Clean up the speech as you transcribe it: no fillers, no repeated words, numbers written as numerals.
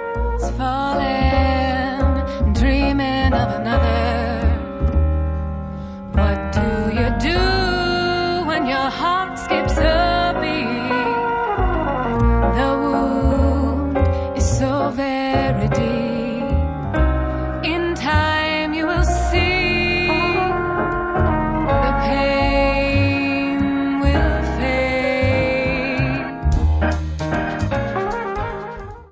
is falling, dreaming of another. What do you do when your heart skips a beat? The wound is so very deep.